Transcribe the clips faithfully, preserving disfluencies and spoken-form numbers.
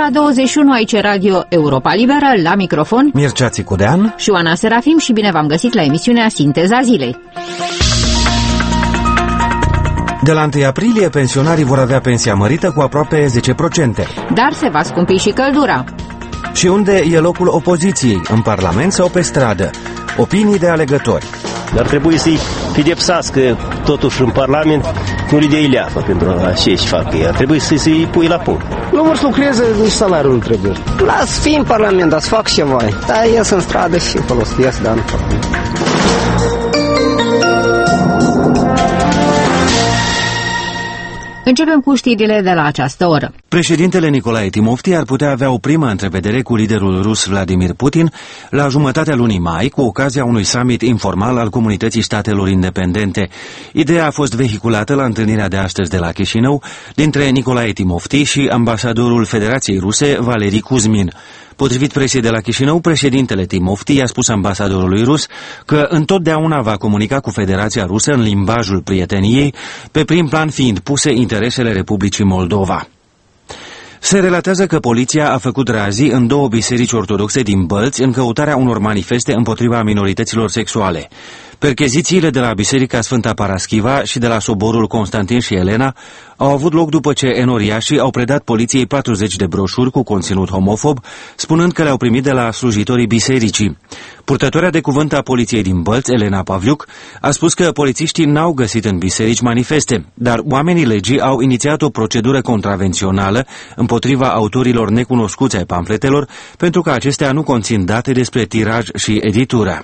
ora douăzeci și unu, aici Radio Europa Liberă, la microfon Mircea Țicudean și Oana Serafim și bine v-am găsit la emisiunea Sinteza Zilei. De la întâi aprilie, pensionarii vor avea pensia mărită cu aproape zece la sută. Dar se va scumpi și căldura. Și unde e locul opoziției, în Parlament sau pe stradă? Opinii de alegători. Ar trebui să-i pedepsească totuși în Parlament, nu li dea ileafă pentru ce și fac ei. Ar trebui să-i pui la punct. Nu vor să lucreze, nici salariul nu trebuie. Las fi în Parlament, dar să fac ceva. Da, ies în stradă și folosesc, dar nu fac. Începem cu știrile de la această oră. Președintele Nicolae Timofti ar putea avea o primă întrevedere cu liderul rus Vladimir Putin la jumătatea lunii mai, cu ocazia unui summit informal al Comunității Statelor Independente. Ideea a fost vehiculată la întâlnirea de astăzi de la Chișinău dintre Nicolae Timofti și ambasadorul Federației Ruse, Valeri Kuzmin. Potrivit presiei de la Chișinău, președintele Timofti i-a spus ambasadorului rus că întotdeauna va comunica cu Federația Rusă în limbajul prieteniei, pe prim plan fiind puse interesele Republicii Moldova. Se relatează că poliția a făcut razii în două biserici ortodoxe din Bălți în căutarea unor manifeste împotriva minorităților sexuale. Perchezițiile de la Biserica Sfânta Paraschiva și de la Soborul Constantin și Elena au avut loc după ce enoriașii au predat poliției patruzeci de broșuri cu conținut homofob, spunând că le-au primit de la slujitorii bisericii. Purtătoarea de cuvânt a poliției din Bălți, Elena Pavliuc, a spus că polițiștii n-au găsit în biserici manifeste, dar oamenii legii au inițiat o procedură contravențională împotriva autorilor necunoscuți ai pamfletelor, pentru că acestea nu conțin date despre tiraj și editură.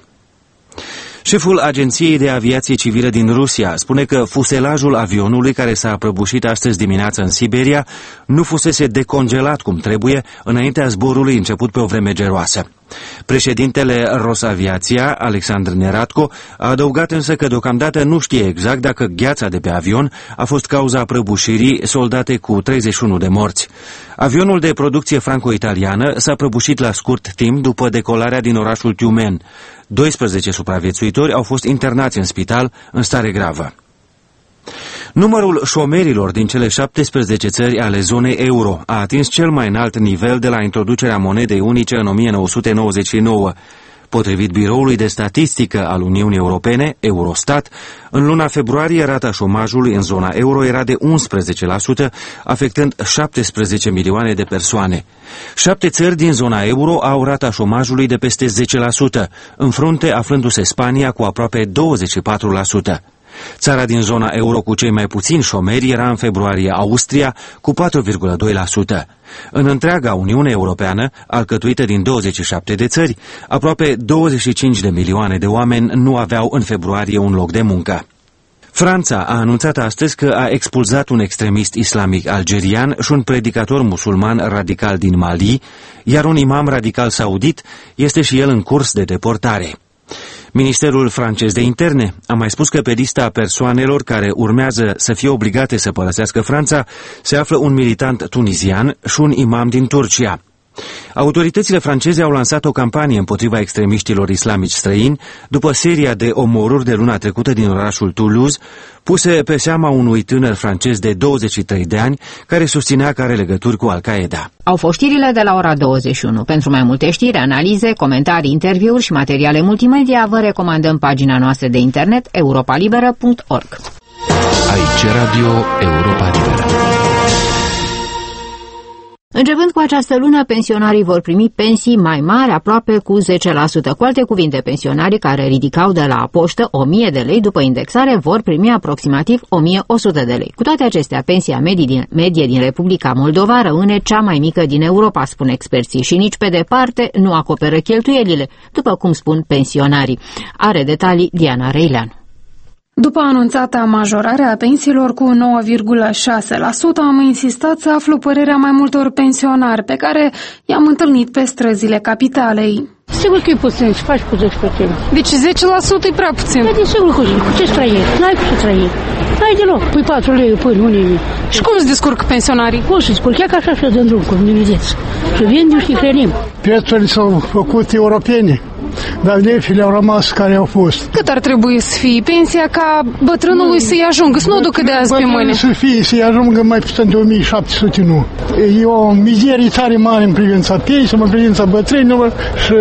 Șeful Agenției de Aviație Civilă din Rusia spune că fuselajul avionului care s-a prăbușit astăzi dimineață în Siberia nu fusese decongelat cum trebuie înaintea zborului început pe o vreme geroasă. Președintele Rosaviația, Alexandr Neradko, a adăugat însă că deocamdată nu știe exact dacă gheața de pe avion a fost cauza prăbușirii, soldate cu treizeci și unu de morți. Avionul de producție franco-italiană s-a prăbușit la scurt timp după decolarea din orașul Tiumen. doisprezece supraviețuitori au fost internați în spital în stare gravă. Numărul șomerilor din cele șaptesprezece țări ale zonei euro a atins cel mai înalt nivel de la introducerea monedei unice în o mie nouă sute nouăzeci și nouă. Potrivit Biroului de Statistică al Uniunii Europene, Eurostat, în luna februarie rata șomajului în zona euro era de unsprezece la sută, afectând șaptesprezece milioane de persoane. Șapte țări din zona euro au rata șomajului de peste zece la sută, în frunte aflându-se Spania cu aproape douăzeci și patru la sută. Țara din zona euro cu cei mai puțini șomeri era în februarie Austria cu patru virgulă doi la sută. În întreaga Uniune Europeană, alcătuită din douăzeci și șapte de țări, aproape douăzeci și cinci de milioane de oameni nu aveau în februarie un loc de muncă. Franța a anunțat astăzi că a expulzat un extremist islamic algerian și un predicator musulman radical din Mali, iar un imam radical saudit este și el în curs de deportare. Ministerul francez de interne a mai spus că pe lista persoanelor care urmează să fie obligate să părăsească Franța se află un militant tunizian și un imam din Turcia. Autoritățile franceze au lansat o campanie împotriva extremiștilor islamici străini după seria de omoruri de luna trecută din orașul Toulouse, puse pe seama unui tânăr francez de douăzeci și trei de ani care susținea că are legături cu Al-Qaeda. Au fost știrile de la ora douăzeci și unu. Pentru mai multe știri, analize, comentarii, interviuri și materiale multimedia, vă recomandăm pagina noastră de internet europa liberă punct org. Aici Radio Europa Liberă. Începând cu această lună, pensionarii vor primi pensii mai mari, aproape cu zece la sută. Cu alte cuvinte, pensionarii care ridicau de la poștă o mie de lei după indexare vor primi aproximativ o mie o sută de lei. Cu toate acestea, pensia medie din, medie din Republica Moldova rămâne cea mai mică din Europa, spun experții, și nici pe departe nu acoperă cheltuielile, după cum spun pensionarii. Are detalii Diana Reileanu. După anunțata majorare a pensiilor cu nouă virgulă șase la sută, am insistat să aflu părerea mai multor pensionari pe care i-am întâlnit pe străzile capitalei. Sigur că e puțin, ce faci cu zece la sută? Deci zece la sută e prea puțin. Da, de sigur cu, cu ce trăiești? N-ai cu ce trăiești. N-ai deloc. Pui patru lei până, nu nimic. Și cum se descurcă pensionarii? Cum se descurcă? Ia ca așa și de drum, cum ne vedeți. Și vindem și hrănim. Prețurile s-au făcut europene. dar lefile au rămas care au fost. Cât ar trebui să fie pensia ca bătrânului să-i ajungă, să nu ducă de azi pe mâine? Să fie, să-i ajungă mai puțin de o mie șapte sute, nu. E o mizerie tare mare în privința pensiilor, în privința bătrânilor și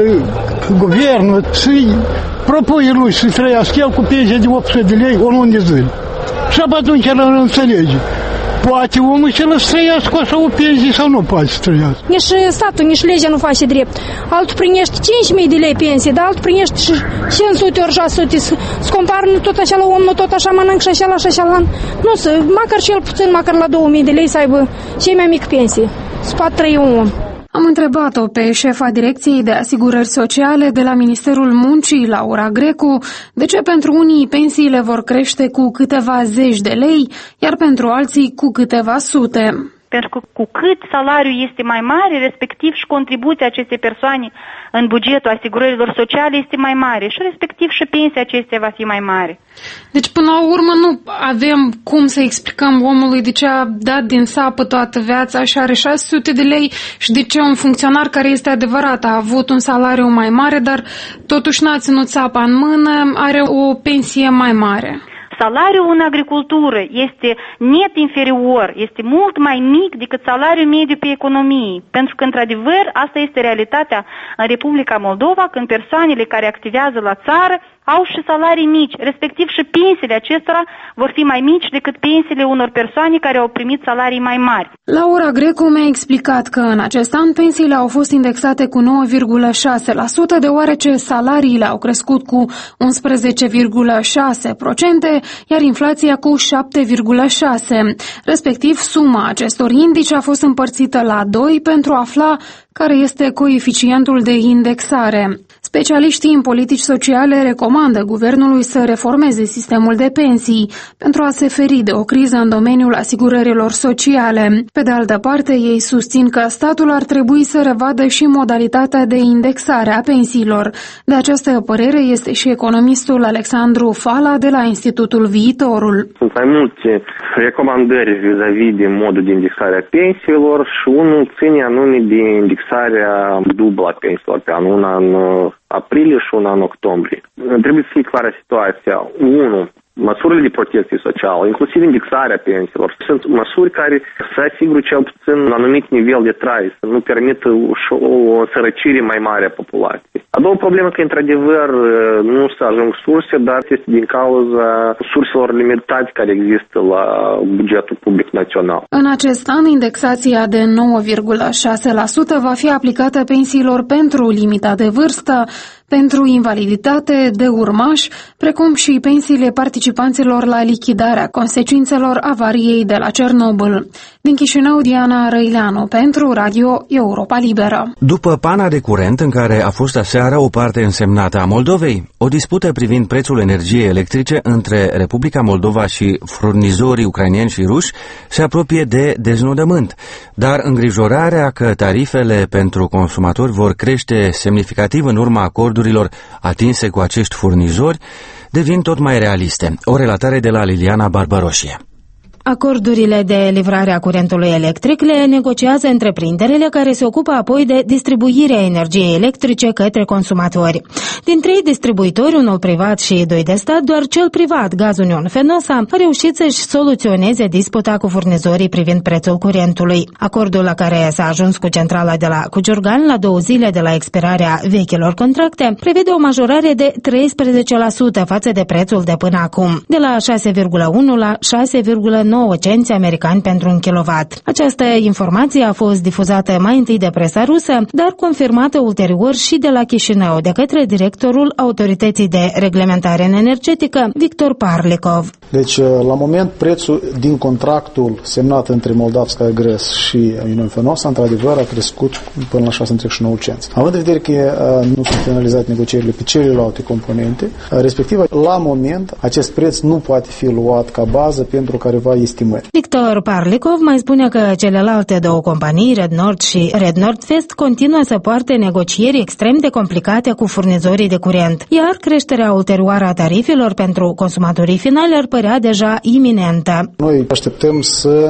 guvernul să-i propune lui să trăiască el cu pensia de opt sute de lei o lună de zile. Și atunci el îl înțelege. Poate omul să lă trăiască așa o pensie sau nu poate să trăiască? Nici statul, nici legea nu face drept. Altul primește cinci mii de lei pensie, dar altul primește și cinci sute ori șase sute. Să compară nu tot așa la om, nu tot așa mănânc și așa la și așa la an. Nu, să, măcar cel puțin, măcar la două mii de lei să aibă cei mai mic pensie. Să poată trăi un om. Am întrebat-o pe șefa Direcției de Asigurări Sociale de la Ministerul Muncii, Laura Grecu, de ce pentru unii pensiile vor crește cu câteva zeci de lei, iar pentru alții cu câteva sute. Pentru că cu cât salariul este mai mare, respectiv și contribuția acestei persoane în bugetul asigurărilor sociale este mai mare și respectiv și pensia acesteia va fi mai mare. Deci până la urmă nu avem cum să explicăm omului de ce a dat din sapă toată viața și are șase sute de lei și de ce un funcționar care este adevărat a avut un salariu mai mare, dar totuși n-a ținut sapa în mână, are o pensie mai mare. Salariul în agricultură este net inferior, este mult mai mic decât salariul mediu pe economie, pentru că, într-adevăr, asta este realitatea în Republica Moldova, când persoanele care activează la țară au și salarii mici, respectiv și pensiile acestora vor fi mai mici decât pensiile unor persoane care au primit salarii mai mari. Laura Grecu mi-a explicat că în acest an pensiile au fost indexate cu nouă virgulă șase la sută, deoarece salariile au crescut cu unsprezece virgulă șase la sută, iar inflația cu șapte virgulă șase la sută. Respectiv, suma acestor indici a fost împărțită la doi pentru a afla care este coeficientul de indexare. Specialiștii în politici sociale recomandă guvernului să reformeze sistemul de pensii pentru a se feri de o criză în domeniul asigurărilor sociale. Pe de altă parte, ei susțin că statul ar trebui să revadă și modalitatea de indexare a pensiilor. De această părere este și economistul Alexandru Fala de la Institutul Viitorul. Sunt mai multe recomandări vis-a-vis de modul de indexare a pensiilor și unul ține anume de indexarea dublă a pensiilor pe an, una în aprilie și una în octombrie. Trebuie să fie clară situația. unu. Măsurile de protecție socială, inclusiv indexarea pensiilor, sunt măsuri care să asigure cel puțin un anumit nivel de trai, să nu permită o sărăcire mai mare a populației. A doua problemă că, într-adevăr, nu se ajung surse, dar este din cauza surselor limitate care există la bugetul public național. În acest an, indexația de nouă virgulă șase la sută va fi aplicată pensiilor pentru limita de vârstă, pentru invaliditate, de urmaș, precum și pensiile participanților la lichidarea consecințelor avariei de la Cernobâl. Din Chișinău, Diana Răileanu, pentru Radio Europa Liberă. După pana de curent în care a fost aseară o parte însemnată a Moldovei, o dispută privind prețul energiei electrice între Republica Moldova și furnizorii ucraineni și ruși se apropie de deznodământ, dar îngrijorarea că tarifele pentru consumatori vor crește semnificativ în urma acordurilor atinse cu acești furnizori devin tot mai realiste. O relatare de la Liliana Barbaroșie. Acordurile de livrare a curentului electric le negociază întreprinderile care se ocupă apoi de distribuirea energiei electrice către consumatori. Din trei distribuitori, unul privat și doi de stat, doar cel privat, Gaz Union Fenosa, a reușit să-și soluționeze disputa cu furnizorii privind prețul curentului. Acordul la care s-a ajuns cu centrala de la Cuciurgan la două zile de la expirarea vechilor contracte prevede o majorare de treisprezece la sută față de prețul de până acum, de la șase virgulă unu la șase virgulă nouă cenți americani pentru un kilowatt. Această informație a fost difuzată mai întâi de presa rusă, dar confirmată ulterior și de la Chișinău de către directorul Autorității de Reglementare Energetică, Victor Parlikov. Deci, la moment, prețul din contractul semnat între Moldavskaya Gres și Union Fenosa, într-adevăr, a crescut până la șase virgulă nouă cenți. Având în vedere că nu sunt finalizate negocierile pe celelalte componente, respectiv, la moment, acest preț nu poate fi luat ca bază pentru careva estimări. Victor Parlikov mai spune că celelalte două companii, Red Nord și Red Nord-Vest, continuă să poarte negocieri extrem de complicate cu furnizorii de curent, iar creșterea ulterioară a tarifelor pentru consumatorii finali ar părea deja iminentă. Noi așteptăm să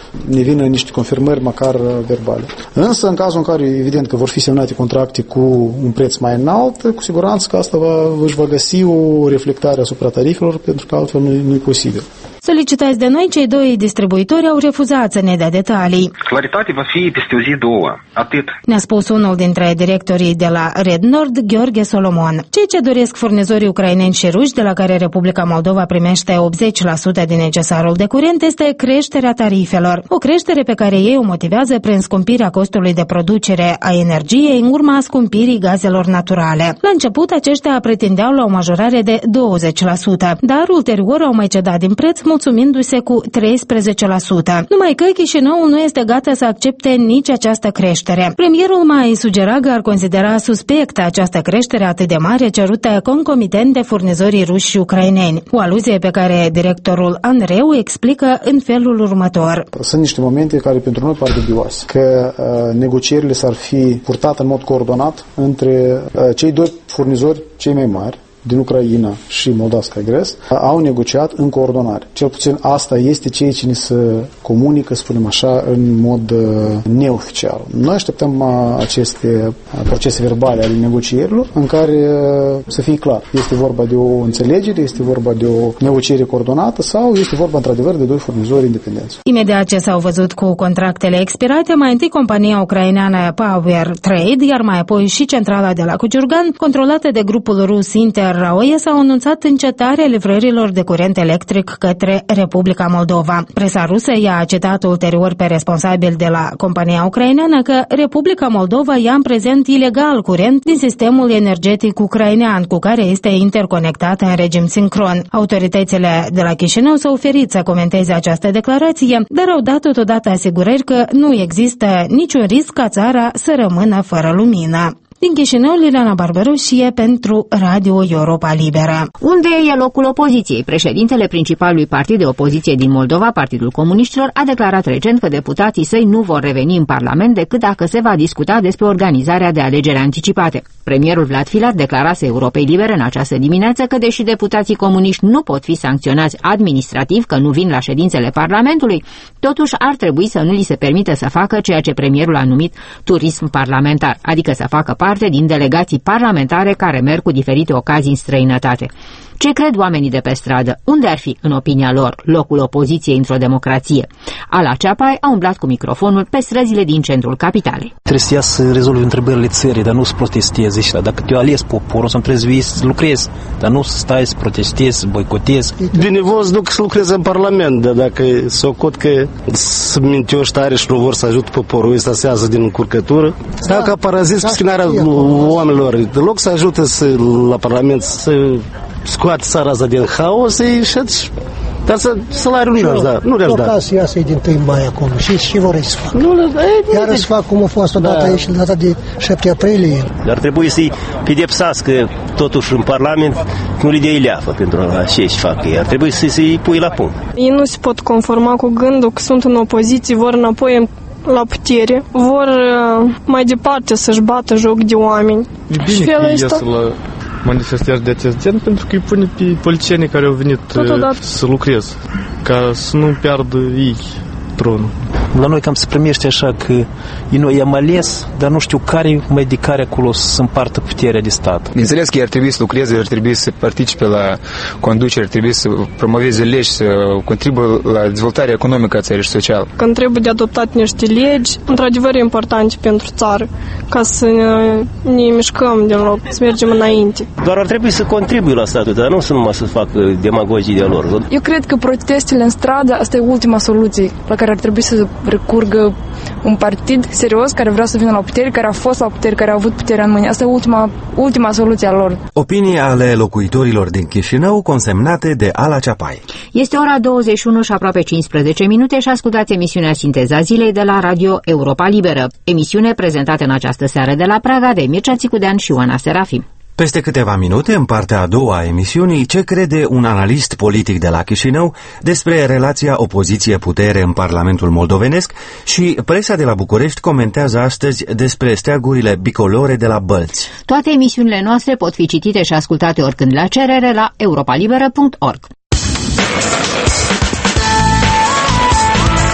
ne vină niște confirmări măcar verbale. Însă, în cazul în care, evident, că vor fi semnate contracte cu un preț mai înalt, cu siguranță că asta va, își va găsi o reflectare asupra tarifelor, pentru că altfel nu, nu e posibil. Solicitați de noi, cei doi distribuitori au refuzat să ne dea detalii. Claritate va fi peste o zi, două. Atât. Ne-a spus unul dintre directorii de la Red Nord, Gheorghe Solomon. Ceea ce doresc furnizorii ucraineni și ruși, de la care Republica Moldova primește optzeci la sută din necesarul de curent, este creșterea tarifelor. O creștere pe care ei o motivează prin scumpirea costului de producere a energiei în urma scumpirii gazelor naturale. La început, aceștia pretindeau la o majorare de douăzeci la sută, dar ulterior au mai cedat din preț, mulțumindu-se cu treisprezece la sută. Numai că Chișinău nu este gata să accepte nici această creștere. Premierul mai sugera că ar considera suspectă această creștere atât de mare cerută concomitent de furnizorii ruși și ucraineni. O aluzie pe care directorul Andreu explică în felul următor. Sunt niște momente care pentru noi par dubioase, că uh, negocierile s-ar fi purtat în mod coordonat între uh, cei doi furnizori cei mai mari din Ucraina și Moldavska Gres, au negociat în coordonare. Cel puțin asta este ceea ce ne se comunică, spunem așa, în mod uh, neoficial. Noi așteptăm uh, aceste uh, procese verbale ale negocierilor în care uh, să fie clar. Este vorba de o înțelegere, este vorba de o negociere coordonată sau este vorba într-adevăr de doi furnizori independenți. Imediat ce s-au văzut cu contractele expirate, mai întâi compania ucraineană Power Trade, iar mai apoi și centrala de la Cuciurgan, controlată de grupul rus Inter Raoie, s-au anunțat încetarea livrărilor de curent electric către Republica Moldova. Presa rusă i-a citat ulterior pe responsabil de la compania ucraineană că Republica Moldova ia în prezent ilegal curent din sistemul energetic ucrainean, cu care este interconectată în regim sincron. Autoritățile de la Chișinău s-au oferit să comenteze această declarație, dar au dat totodată asigurări că nu există niciun risc ca țara să rămână fără lumină. Din Chișinău, Liliana Barbaroșie pentru Radio Europa Liberă. Unde e locul opoziției? Președintele principalului partid de opoziție din Moldova, Partidul Comuniștilor, a declarat recent că deputații săi nu vor reveni în Parlament decât dacă se va discuta despre organizarea de alegeri anticipate. Premierul Vlad Filat declarase Europei Libere în această dimineață că, deși deputații comuniști nu pot fi sancționați administrativ că nu vin la ședințele Parlamentului, totuși ar trebui să nu li se permită să facă ceea ce premierul a numit turism parlamentar, adică să facă parte din delegații parlamentare care merg cu diferite ocazii în străinătate. Ce cred oamenii de pe stradă? Unde ar fi, în opinia lor, locul opoziției într-o democrație? Ala Ceapai a umblat cu microfonul pe străzile din centrul capitalei. Trebuie să ia să rezolvi întrebările țării, dar nu să protestezi. Dacă te-a ales poporul, să trebuie să lucrezi, dar nu să stai să protestezi, să boicotezi. Binevoie să duc să lucreze în Parlament, dar dacă socot că să mintioși tare și nu vor să ajute poporul ăsta să iasă din încurcătură, stau ca parazit pe schinarea oamenilor. În loc să ajute să, la Parlament să scoate țara asta din haos și dar să, salariul nu le-aș da. Nu le-aș da. Ca să iasă din tâi mai acum și și vor să facă. Nu le da. Iar să fac cum a fost odată da. Aici, data de șapte aprilie. Dar trebuie să-i pedepsească totuși în Parlament, nu le dea ileafă pentru așa și fac. Ar trebui să, să-i pui la punct. Ei nu se pot conforma cu gândul că sunt în opoziție, vor înapoi la putere, vor mai departe să-și bată joc de oameni. E bine că ies la manifestări de acest gen, pentru că îi pune pe politicienii care au venit Totodată. să lucreze, ca să nu piardă ei tronul. La noi cam se primește așa că noi i-am ales, dar nu știu care mai de care acolo să împartă puterea de stat. Bineînțeles că ar trebui să lucreze, ar trebui să participe la conducere, ar trebui să promoveze legi, să contribuie la dezvoltarea economică a țării și socială. Când trebuie de adoptat niște legi, într-adevăr e importante pentru țară, ca să ne, ne mișcăm din loc, să mergem înainte. Doar ar trebui să contribuie la statul, dar nu să numai să facă demagogii de lor. Eu cred că protestele în stradă, asta e ultima soluție la care ar trebui să recurgă un partid serios care vrea să vină la putere, care a fost la putere, care a avut puterea în mâini. Asta e ultima, ultima soluție a lor. Opinii ale locuitorilor din Chișinău consemnate de Ala Ceapai. Este ora douăzeci și unu și aproape cincisprezece minute și ascultați emisiunea Sinteza Zilei de la Radio Europa Liberă. Emisiune prezentată în această seară de la Praga de Mircea Țicudean și Ioana Serafim. Peste câteva minute, în partea a doua a emisiunii, ce crede un analist politic de la Chișinău despre relația opoziție-putere în Parlamentul moldovenesc și presa de la București comentează astăzi despre steagurile bicolore de la Bălți. Toate emisiunile noastre pot fi citite și ascultate oricând la cerere la europalibera punct org. Cu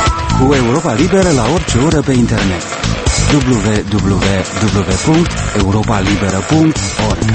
cu Europa Liberă la orice oră pe internet. w w w punct europa liberă punct org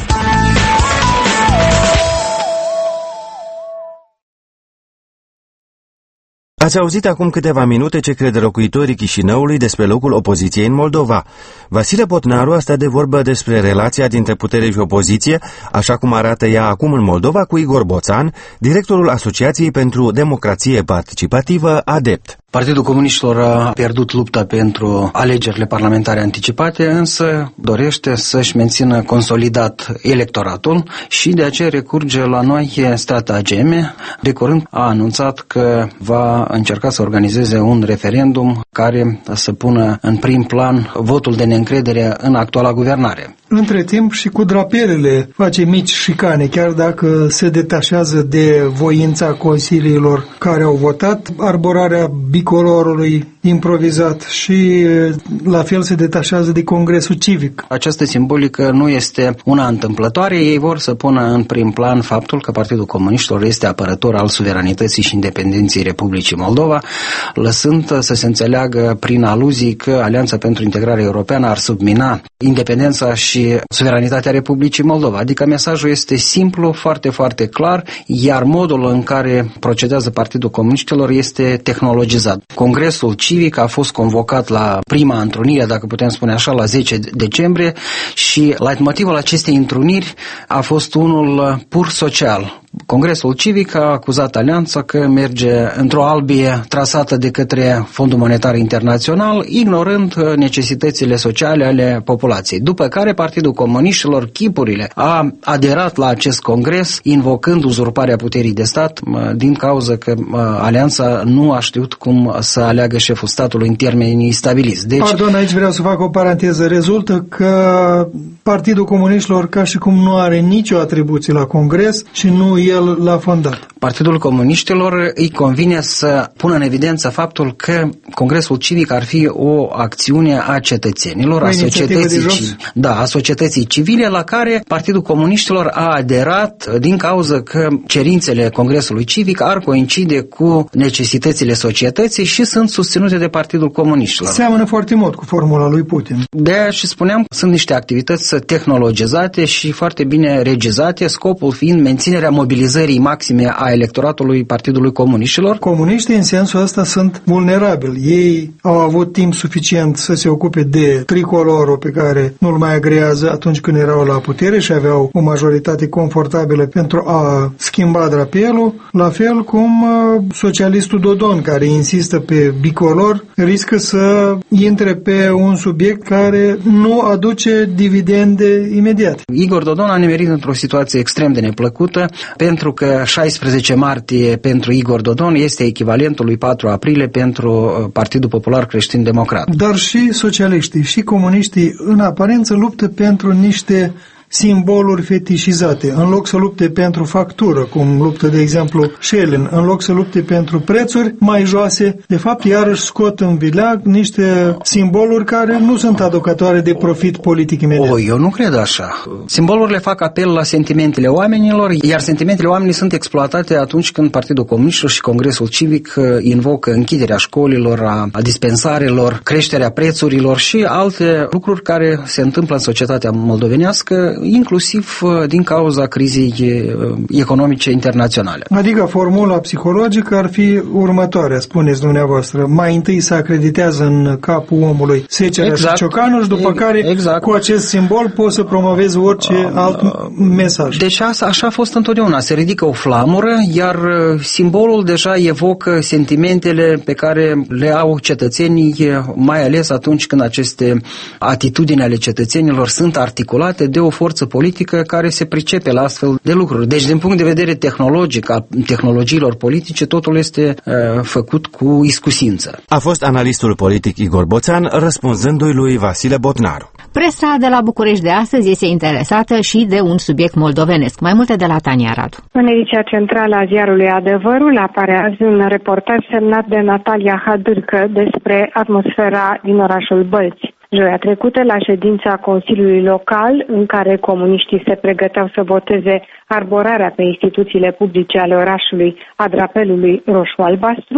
Ați auzit acum câteva minute ce cred locuitorii Chișinăului despre locul opoziției în Moldova. Vasile Botnaru a stat de vorbă despre relația dintre putere și opoziție, așa cum arată ea acum în Moldova, cu Igor Boțan, directorul Asociației pentru Democrație Participativă, ADEPT. Partidul Comuniștilor a pierdut lupta pentru alegerile parlamentare anticipate, însă dorește să-și mențină consolidat electoratul și de aceea recurge la noi stratageme. De curând a anunțat că va încerca să organizeze un referendum care să pună în prim plan votul de neîncredere în actuala guvernare. Între timp și cu drapelele face mici șicane, chiar dacă se detașează de voința consiliilor care au votat, arborarea bicolorului improvizat și la fel se detașează de Congresul Civic. Această simbolică nu este una întâmplătoare, ei vor să pună în prim plan faptul că Partidul Comuniștilor este apărător al suveranității și independenței Republicii Moldova, lăsând să se înțeleagă prin aluzii că Alianța pentru Integrare Europeană ar submina independența și suveranitatea Republicii Moldova. Adică mesajul este simplu, foarte, foarte clar, iar modul în care procedează Partidul Comuniștilor este tehnologizat. Congresul Civic a fost convocat la prima întrunire, dacă putem spune așa, la zece decembrie și leitmotivul acestei întruniri a fost unul pur social. Congresul Civic a acuzat Alianța că merge într-o albie trasată de către Fondul Monetar Internațional, ignorând necesitățile sociale ale populației. După care Partidul Comuniștilor, chipurile, a aderat la acest congres, invocând uzurparea puterii de stat, din cauza că Alianța nu a știut cum să aleagă șeful statului în termenii stabiliți. Deci... Pardon, aici vreau să fac o paranteză. Rezultă că Partidul Comuniștilor ca și cum nu are nicio atribuție la congres și nu el l-a fondat. Partidul Comuniștilor îi convine să pună în evidență faptul că Congresul Civic ar fi o acțiune a cetățenilor, a societății, ci... da, a societății civile, la care Partidul Comuniștilor a aderat din cauza că cerințele Congresului Civic ar coincide cu necesitățile societății și sunt susținute de Partidul Comuniștilor. Seamănă foarte mult cu formula lui Putin. De-aia și spuneam, sunt niște activități tehnologizate și foarte bine regizate, scopul fiind menținerea mobilizării maxime a electoratului Partidului Comuniștilor. Comuniștii în sensul ăsta sunt vulnerabili. Ei au avut timp suficient să se ocupe de tricolorul pe care nu-l mai agrează atunci când erau la putere și aveau o majoritate confortabilă pentru a schimba drapelul, la fel cum socialistul Dodon, care insistă pe bicolor, riscă să intre pe un subiect care nu aduce dividende imediate. Igor Dodon a nimerit într-o situație extrem de neplăcută, pentru că șaisprezece martie pentru Igor Dodon este echivalentul lui patru aprilie pentru Partidul Popular Creștin Democrat. Dar și socialiștii și comuniștii în aparență luptă pentru niște simboluri fetișizate. În loc să lupte pentru factură, cum luptă, de exemplu, Schelin, în loc să lupte pentru prețuri mai joase, de fapt, iarăși scot în vileag niște simboluri care nu sunt aducătoare de profit politic imediat. O, eu nu cred așa. Simbolurile fac apel la sentimentele oamenilor, iar sentimentele oamenilor sunt exploatate atunci când Partidul Comuniștilor și Congresul Civic invocă închiderea școlilor, a, a dispensarelor, creșterea prețurilor și alte lucruri care se întâmplă în societatea moldovenească, inclusiv din cauza crizei economice internaționale. Adică formula psihologică ar fi următoarea, spuneți dumneavoastră. Mai întâi se acreditează în capul omului secerea exact. și ciocanul și după care exact. cu acest simbol poți să promovezi orice uh, alt mesaj. Deci așa, așa a fost întotdeauna. Se ridică o flamură, iar simbolul deja evocă sentimentele pe care le au cetățenii, mai ales atunci când aceste atitudini ale cetățenilor sunt articulate de o forță politică care se pricepe la astfel de lucruri. Deci, din punct de vedere tehnologic, al tehnologiilor politice, totul este uh, făcut cu iscusință. A fost analistul politic Igor Boțan răspunzându-i lui Vasile Botnaru. Presa de la București de astăzi este interesată și de un subiect moldovenesc. Mai multe de la Tania Radu. În ediția centrală a ziarului Adevărul apare azi un reportaj semnat de Natalia Hadârcă despre atmosfera din orașul Bălți. Joia trecută, la ședința Consiliului Local, în care comuniștii se pregăteau să voteze arborarea pe instituțiile publice ale orașului a drapelului roșu-albastru,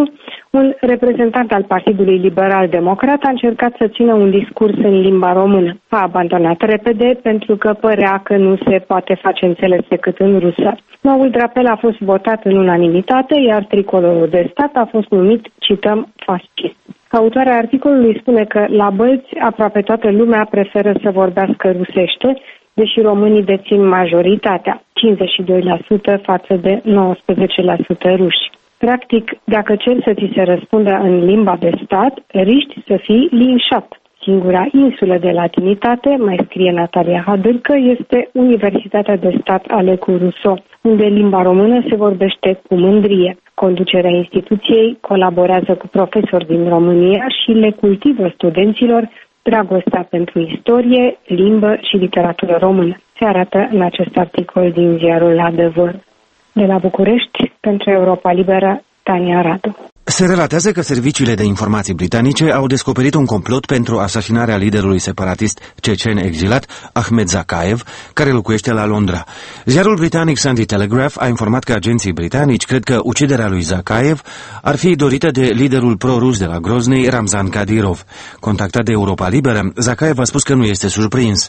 Un reprezentant al Partidului Liberal-Democrat a încercat să țină un discurs în limba română. A abandonat repede pentru că părea că nu se poate face înțeles decât în rusă. Noul drapel a fost votat în unanimitate, iar tricolorul de stat a fost numit, cităm, fascist. Autoarea articolului spune că la Bălți aproape toată lumea preferă să vorbească rusește, deși românii dețin majoritatea, cincizeci și doi la sută față de nouăsprezece la sută ruși. Practic, dacă ceri să ți se răspundă în limba de stat, riști să fii linșat. Singura insulă de latinitate, mai scrie Natalia Hadârcă, este Universitatea de Stat Alecu Rousseau, unde limba română se vorbește cu mândrie. Conducerea instituției colaborează cu profesori din România și le cultivă studenților dragostea pentru istorie, limbă și literatură română. Se arată în acest articol din ziarul Adevăr. De la București, pentru Europa Liberă, Tania Radu. Se relatează că serviciile de informații britanice au descoperit un complot pentru asasinarea liderului separatist cecen exilat Ahmed Zakaev, care locuiește la Londra. Ziarul britanic Sunday Telegraph a informat că agenții britanici cred că uciderea lui Zakaev ar fi dorită de liderul pro-rus de la Grozny, Ramzan Kadyrov. Contactat de Europa Liberă, Zakaev a spus că nu este surprins.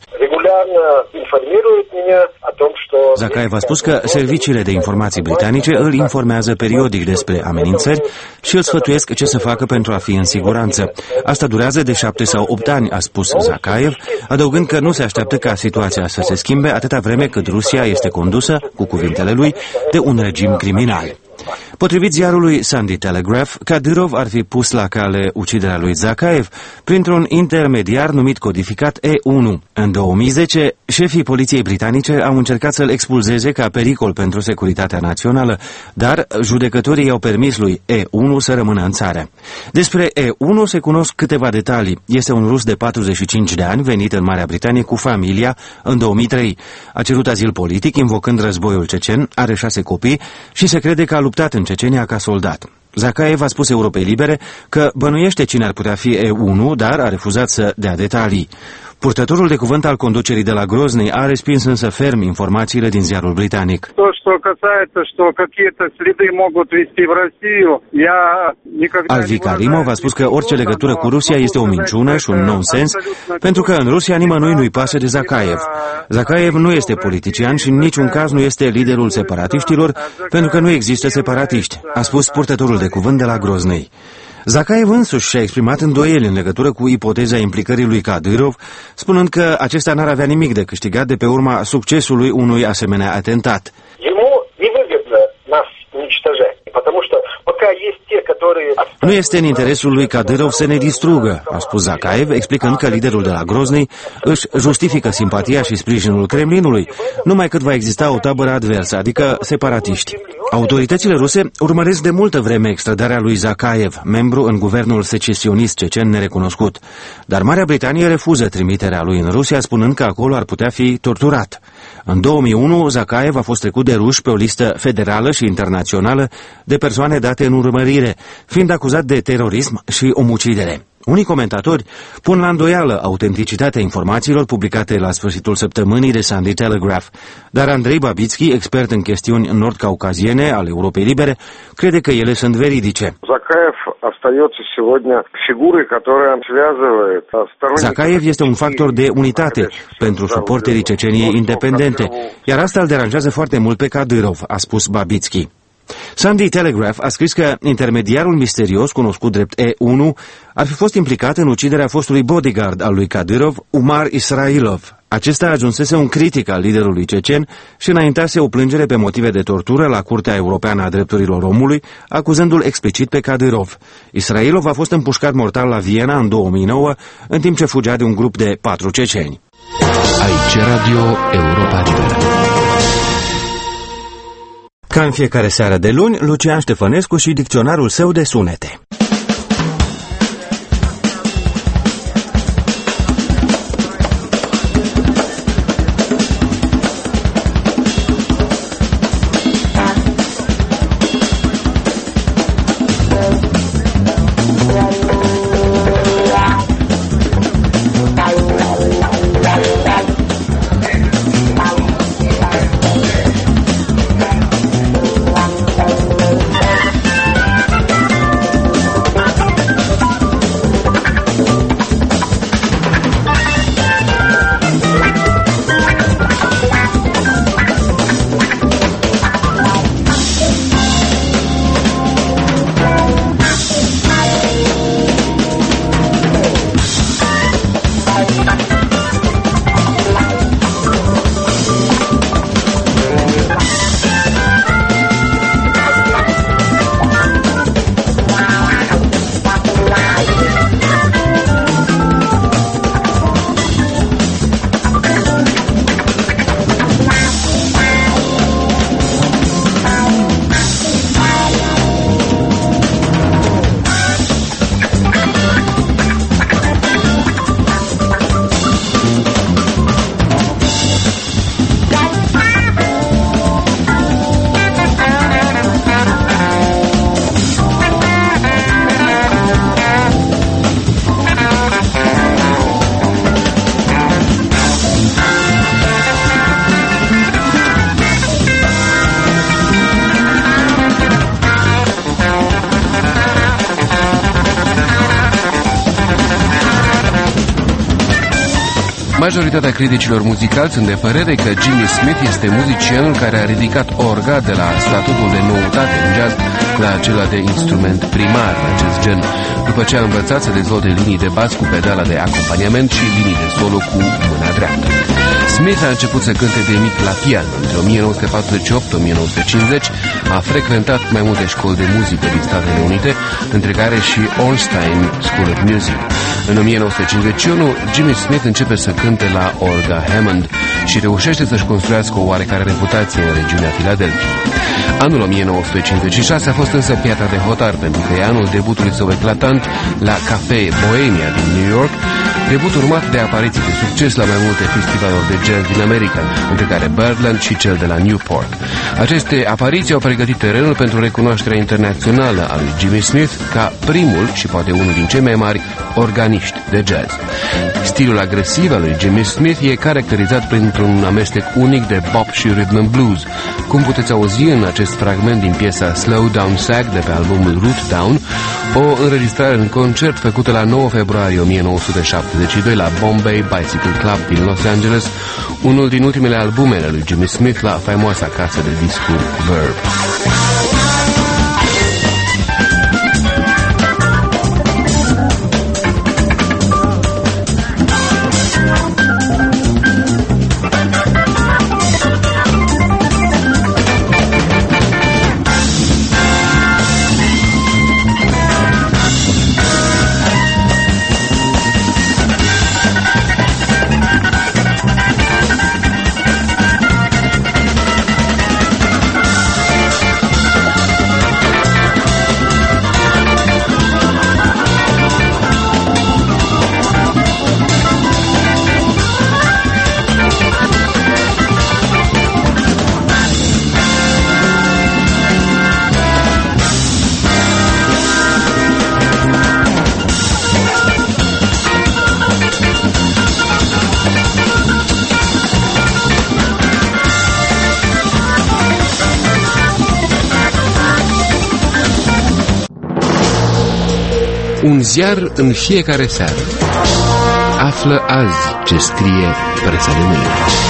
Zakaev a spus că serviciile de informații britanice îl informează periodic despre amenințări și îl sfătuiesc ce să facă pentru a fi în siguranță. Asta durează de șapte sau opt ani, a spus Zakaev, adăugând că nu se așteaptă ca situația să se schimbe atâta vreme cât Rusia este condusă, cu cuvintele lui, de un regim criminal. Potrivit ziarului Sunday Telegraph, Kadyrov ar fi pus la cale uciderea lui Zakaev printr-un intermediar numit codificat E unu. În două mii zece, șefii poliției britanice au încercat să-l expulzeze ca pericol pentru securitatea națională, dar judecătorii i-au permis lui E unu să rămână în țară. Despre E unu se cunosc câteva detalii. Este un rus de patruzeci și cinci de ani venit în Marea Britanie cu familia în două mii trei. A cerut azil politic invocând războiul cecen, are șase copii și se crede că a luptat în Cecenia ca soldat. Zakaev a spus Europei Libere că bănuiește cine ar putea fi E unu, dar a refuzat să dea detalii. Purtătorul de cuvânt al conducerii de la Grozny a respins însă ferm informațiile din ziarul britanic. Alvi Karimov a spus că orice legătură cu Rusia este o minciună și un nonsens, pentru că în Rusia nimănui nu-i pasă de Zakaev. Zakaev nu este politician și în niciun caz nu este liderul separatiștilor, pentru că nu există separatiști, a spus purtătorul de cuvânt de la Grozny. Zakaev însuși și-a exprimat îndoieli în legătură cu ipoteza implicării lui Kadyrov, spunând că acesta n-ar avea nimic de câștigat de pe urma succesului unui asemenea atentat. Nu este în interesul lui Kadyrov să ne distrugă, a spus Zakaev, explicând că liderul de la Grozny își justifică simpatia și sprijinul Kremlinului, numai cât va exista o tabără adversă, adică separatiști. Autoritățile ruse urmăresc de multă vreme extradarea lui Zakaev, membru în guvernul secesionist cecen nerecunoscut, dar Marea Britanie refuză trimiterea lui în Rusia, spunând că acolo ar putea fi torturat. În două mii unu, Zakaev a fost trecut de ruși pe o listă federală și internațională de persoane date în urmărire, fiind acuzat de terorism și omucidere. Unii comentatori pun la îndoială autenticitatea informațiilor publicate la sfârșitul săptămânii de Sunday Telegraph, dar Andrei Babitski, expert în chestiuni nord-caucaziene al Europei Libere, crede că ele sunt veridice. Zakaev este un factor de unitate pentru suporterii Ceceniei independente, iar asta îl deranjează foarte mult pe Kadyrov, a spus Babitski. Sunday Telegraph a scris că intermediarul misterios, cunoscut drept E unu, ar fi fost implicat în uciderea fostului bodyguard al lui Kadyrov, Umar Israilov. Acesta ajunsese un critic al liderului cecen și înaintase o plângere pe motive de tortură la Curtea Europeană a Drepturilor Omului, acuzându-l explicit pe Kadyrov. Israilov a fost împușcat mortal la Viena în două mii nouă, în timp ce fugea de un grup de patru ceceni. Aici Radio Europa Liberă. Ca în fiecare seară de luni, Lucian Ștefănescu și dicționarul său de sunete. Majoritatea criticilor muzicali sunt de părere că Jimmy Smith este muzicianul care a ridicat orga de la statutul de noutate în jazz la acela de instrument primar în acest gen, după ce a învățat să dezvolte linii de bas cu pedala de acompaniament și linii de solo cu mâna dreaptă. Smith a început să cânte de mic la pian. Între o mie nouă sute patruzeci și opt - o mie nouă sute cincizeci a frecventat mai multe școli de muzică din Statele Unite, între care și Ornstein School of Music. În o mie nouă sute cincizeci și unu, Jimmy Smith începe să cânte la orga Hammond și reușește să-și construiască o oarecare reputație în regiunea Philadelphia. Anul o mie nouă sute cincizeci și șase a fost însă piatra de hotar, pentru că e anul debutului său eclatant la Café Bohemia din New York, debut urmat de apariții de succes la mai multe festivaluri de jazz din America, între care Birdland și cel de la Newport. Aceste apariții au pregătit terenul pentru recunoașterea internațională a lui Jimmy Smith ca primul și poate unul din cei mai mari organiști de jazz. Stilul agresiv al lui Jimmy Smith e caracterizat printr-un amestec unic de bop și rhythm and blues, cum puteți auzi în acest fragment din piesa Slow Down Sag de pe albumul Root Down, o înregistrare în concert făcută la nouă februarie o mie nouă sute șaptezeci și doi la Bombay Bicycle Club din Los Angeles, unul din ultimele albumele lui Jimmy Smith la faimoasa casă de discuri Verve. Un ziar în fiecare seară. Află azi ce scrie presa de mâine.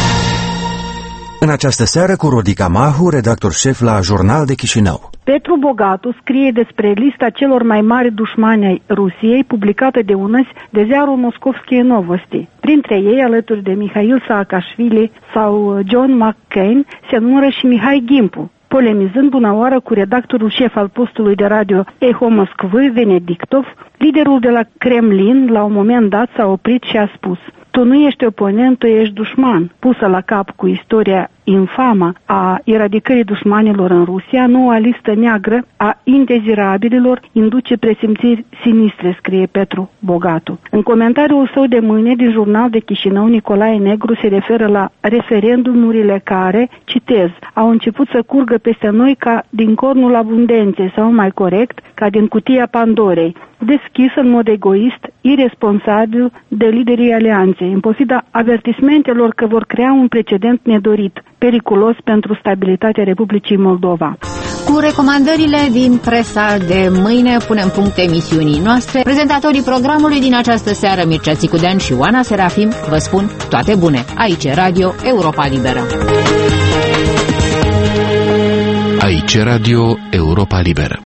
În această seară cu Rodica Mahu, redactor șef la Jurnal de Chișinău. Petru Bogatu scrie despre lista celor mai mari dușmani ai Rusiei, publicată de unăzi de ziarul Moscovskie Novosti. Printre ei, alături de Mihail Saakashvili sau John McCain, se numără și Mihai Gimpu, polemizând bună oară cu redactorul șef al postului de radio Eho Moskvы, Venediktov, liderul de la Kremlin, la un moment dat s-a oprit și a spus: "Tu nu ești oponent, tu ești dușman." Pusă la cap cu istoria infamă a eradicării dușmanilor în Rusia, noua listă neagră a indezirabililor induce presimțiri sinistre, scrie Petru Bogatu. În comentariul său de mâine din Jurnal de Chișinău, Nicolae Negru se referă la referendumurile care, citez, au început să curgă peste noi ca din cornul abundenței, sau mai corect, ca din cutia Pandorei, deschis în mod egoist, iresponsabil de liderii alianței, în pofida avertismentelor că vor crea un precedent nedorit, periculos pentru stabilitatea Republicii Moldova. Cu recomandările din presa de mâine punem punct emisiunii noastre. Prezentatorii programului din această seară, Mircea Țicudean și Oana Serafim, vă spun toate bune. Aici Radio Europa Liberă. Aici Radio Europa Liberă.